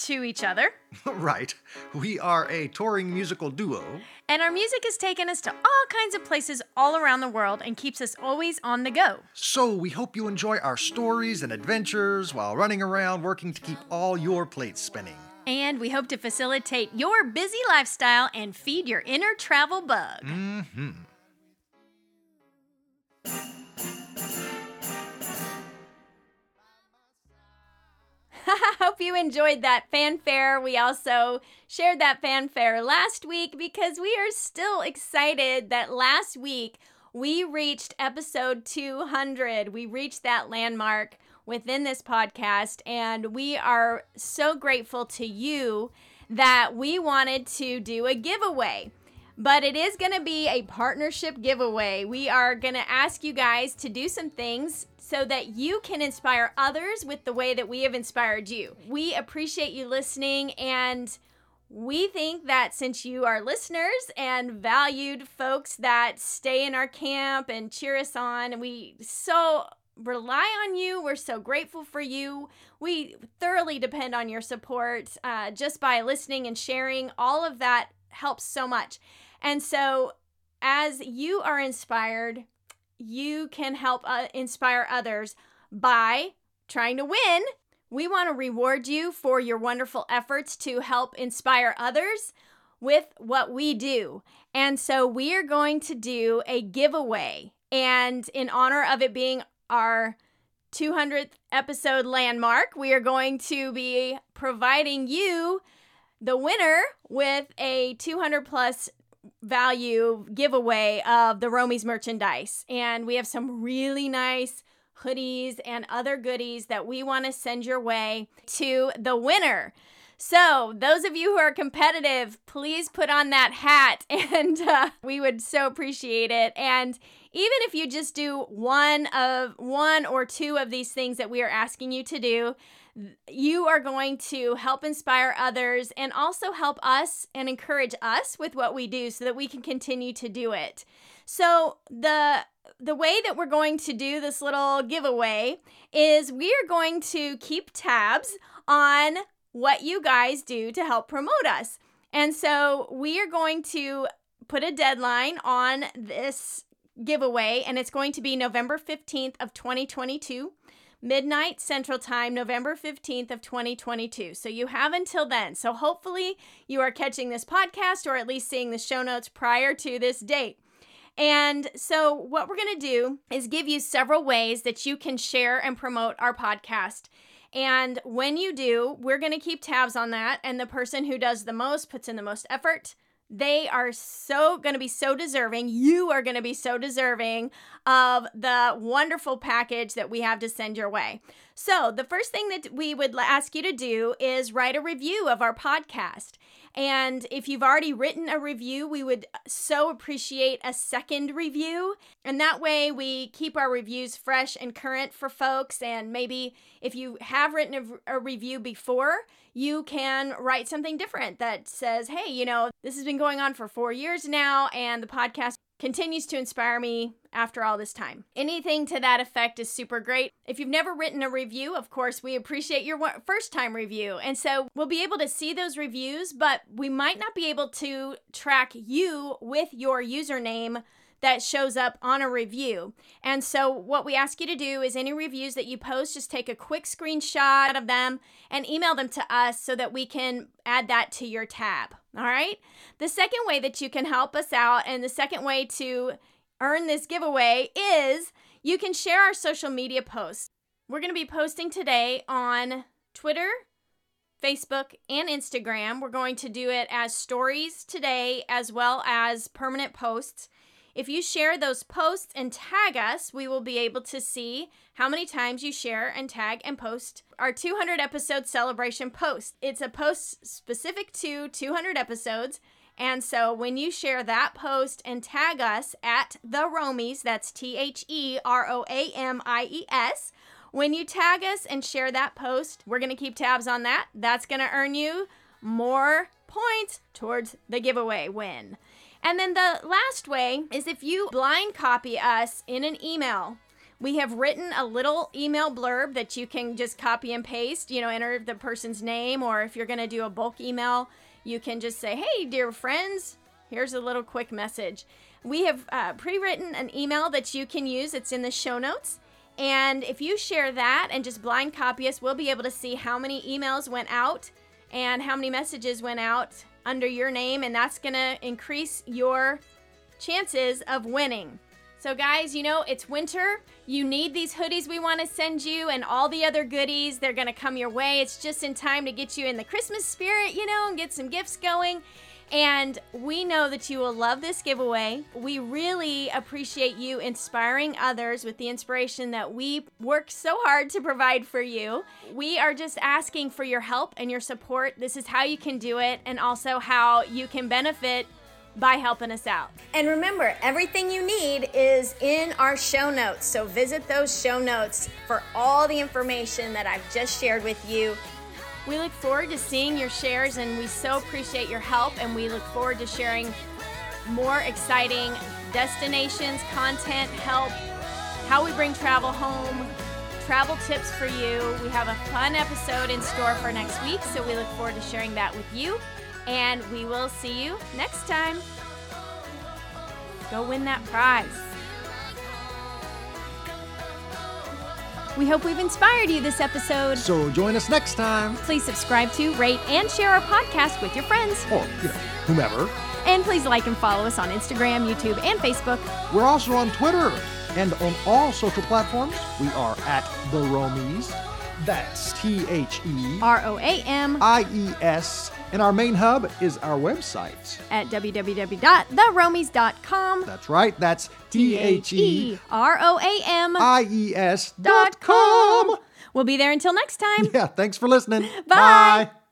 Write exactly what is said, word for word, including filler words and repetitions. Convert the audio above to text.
to each other. Right. We are a touring musical duo. And our music has taken us to all kinds of places all around the world and keeps us always on the go. So we hope you enjoy our stories and adventures while running around working to keep all your plates spinning. And we hope to facilitate your busy lifestyle and feed your inner travel bug. Mm-hmm. Hope you enjoyed that fanfare. We also shared that fanfare last week because we are still excited that last week we reached episode two hundred. We reached that landmark within this podcast, and we are so grateful to you that we wanted to do a giveaway. But it is going to be a partnership giveaway. We are going to ask you guys to do some things so that you can inspire others with the way that we have inspired you. We appreciate you listening, and we think that since you are listeners and valued folks that stay in our camp and cheer us on, and we so rely on you, we're so grateful for you. We thoroughly depend on your support uh, just by listening and sharing. All of that helps so much. And so as you are inspired, you can help uh, inspire others by trying to win. We want to reward you for your wonderful efforts to help inspire others with what we do. And so we are going to do a giveaway. And in honor of it being our two hundredth episode landmark, we are going to be providing you, the winner, with a two hundred plus value giveaway of the Romies merchandise. And we have some really nice hoodies and other goodies that we want to send your way to the winner. So those of you who are competitive, please put on that hat, and uh, we would so appreciate it. And even if you just do one of one or two of these things that we are asking you to do, you are going to help inspire others and also help us and encourage us with what we do so that we can continue to do it. So the the way that we're going to do this little giveaway is we are going to keep tabs on what you guys do to help promote us. And so we are going to put a deadline on this giveaway, and it's going to be November fifteenth of twenty twenty-two. Midnight Central Time, November fifteenth of twenty twenty-two. So you have until then. So hopefully you are catching this podcast or at least seeing the show notes prior to this date. And so what we're going to do is give you several ways that you can share and promote our podcast. And when you do, we're going to keep tabs on that. And the person who does the most, puts in the most effort, they are so going to be so deserving. You are going to be so deserving of the wonderful package that we have to send your way. So the first thing that we would ask you to do is write a review of our podcast. And if you've already written a review, we would so appreciate a second review. And that way we keep our reviews fresh and current for folks. And maybe if you have written a, a review before, you can write something different that says, hey, you know, this has been going on for four years now, and the podcast continues to inspire me after all this time. Anything to that effect is super great. If you've never written a review, of course, we appreciate your first time review. And so we'll be able to see those reviews, but we might not be able to track you with your username that shows up on a review. And so what we ask you to do is any reviews that you post, just take a quick screenshot of them and email them to us so that we can add that to your tab. All right. The second way that you can help us out, and the second way to earn this giveaway, is you can share our social media posts. We're going to be posting today on Twitter, Facebook, and Instagram. We're going to do it as stories today as well as permanent posts. If you share those posts and tag us, we will be able to see how many times you share and tag and post our two hundred episode celebration post. It's a post specific to two hundred episodes. And so when you share that post and tag us at the Romies, that's T H E R O A M I E S, when you tag us and share that post, we're going to keep tabs on that. That's going to earn you more points towards the giveaway win. And then the last way is if you blind copy us in an email. We have written a little email blurb that you can just copy and paste, you know, enter the person's name, or if you're going to do a bulk email, you can just say, hey, dear friends, here's a little quick message. We have uh, pre-written an email that you can use. It's in the show notes. And if you share that and just blind copy us, we'll be able to see how many emails went out and how many messages went out under your name. And that's going to increase your chances of winning. So guys, you know, it's winter. You need these hoodies we want to send you and all the other goodies. They're going to come your way. It's just in time to get you in the Christmas spirit, you know, and get some gifts going. And we know that you will love this giveaway. We really appreciate you inspiring others with the inspiration that we work so hard to provide for you. We are just asking for your help and your support. This is how you can do it, and also how you can benefit by helping us out. And remember, everything you need is in our show notes. So visit those show notes for all the information that I've just shared with you. We look forward to seeing your shares, and we so appreciate your help, and we look forward to sharing more exciting destinations, content, help, how we bring travel home, travel tips for you. We have a fun episode in store for next week, so we look forward to sharing that with you, and we will see you next time. Go win that prize. We hope we've inspired you this episode. So join us next time. Please subscribe to, rate, and share our podcast with your friends. Or, you know, whomever. And please like and follow us on Instagram, YouTube, and Facebook. We're also on Twitter and on all social platforms. We are at The Romies. That's T H E R O A M I E S. And our main hub is our website at w w w dot the romies dot com. That's right. That's T H E R O A M I E S dot com. We'll be there until next time. Yeah, thanks for listening. Bye. Bye.